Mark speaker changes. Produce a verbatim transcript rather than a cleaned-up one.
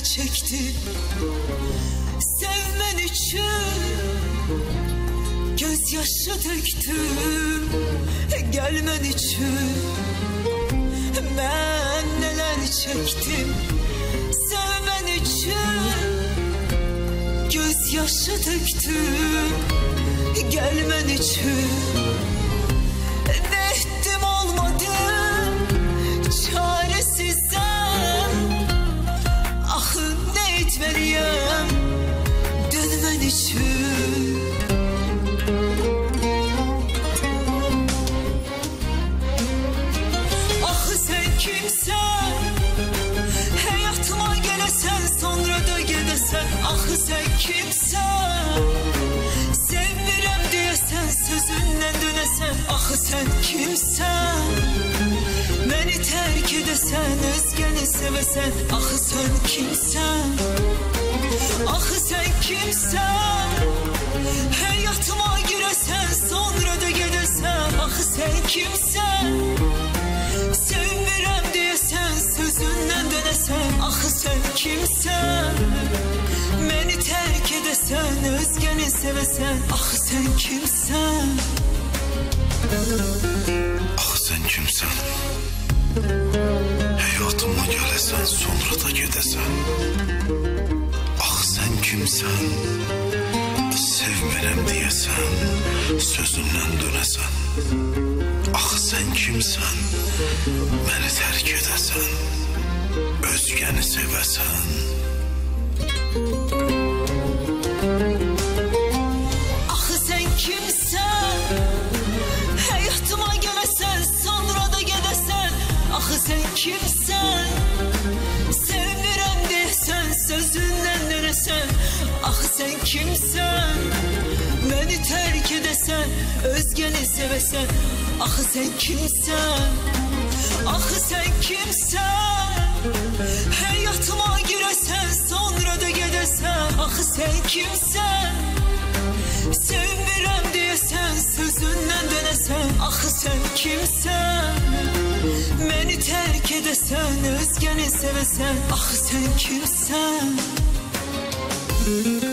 Speaker 1: çektim sevmen için, gözyaşı döktüm gelmen için. Ben neler çektim sevmen için, gözyaşı döktüm gelmen için. Ne ettim olmadı çaresizsem, ah ne etmeliyim dönmen için. Ah sen kimsen, hayatıma gelesen sonra da gidesen. Ah sen kimsen, sevmirem diyesen sözünden dönesen. Ah sen kimsen, beni terk edesen özgeni sevesen. Ah sen kimsen, ah sen kimsen, hayatıma giresen sonra da gidesen. Ah sen kimsen, sevmirem diyesen sözünden dönesen. Ah sen kimsen, beni terk edesen özgeni sevesen. Ah sen kimsen.
Speaker 2: Ah sen kimsen, hayatıma gelesen sonra da gidesen. Ah sen kimsen, sevmirem diyesen sözünden dönesen. Ah sen kimsen, beni terk edesen özgeni sevesen.
Speaker 1: Ah sen kimsen, hayatıma gelesen sonra da gidesen. Ah sen kimsen, sevmirem desen sözünden dönesen. Ah sen kimsen, beni terk edesen özgeni sevesen. Ah sen kimsen, ah sen kimsen, hayatıma giresen sonra da gidesen. Ah sen kimsen, sevmirem diyesen sözünden dönesen. Ah sen kimsen, beni terk edesen özgeni sevesen. Ah sen kimsen.